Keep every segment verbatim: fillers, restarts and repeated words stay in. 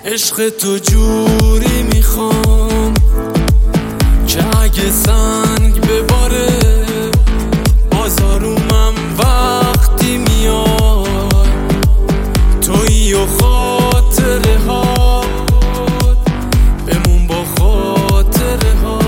عشق تو جوری میخوام که اگه سنگ بباره باز آرومم وقتی میاد. تویی و خاطره ها بمون، با خاطره ها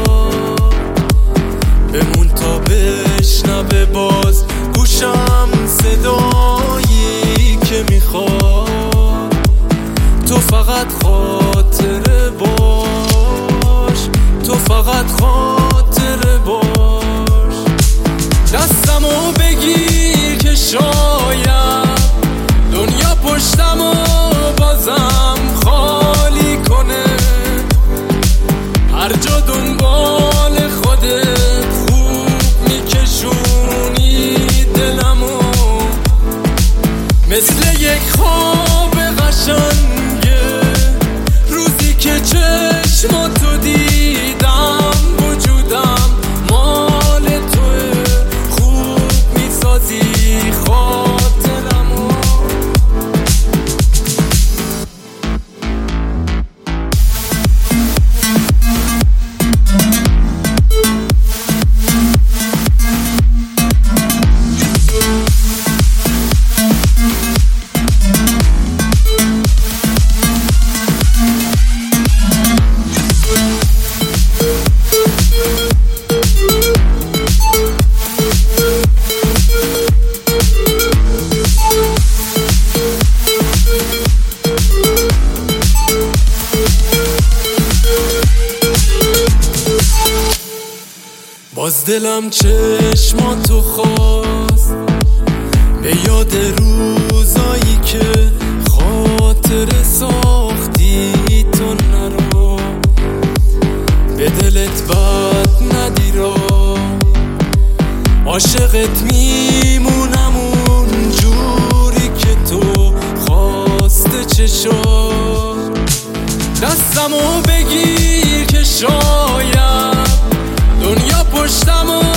بمون تا بشنوه باز گوشم صدایی که میخواد. تو فقط خاطره باش، تو فقط خاطره باش. دستمو بگیر که شاید دنیا پشتمو بازم خالی کنه. هر جا دنبال خودت خوب میکشونی دلمو، مثل یک خواب قشنگه روزی که چشماتو دیدم. وجودم مال توه، خوب میسازی خاطرمو. باز دلم چشماتو خواست به یاد روزایی که خاطر ساختی. تو نرو به دلت بد ندیرا، عاشقت میمونم اون جوری که تو خواسته چشات. دستمو بگیر که شاید دنیا پشتمو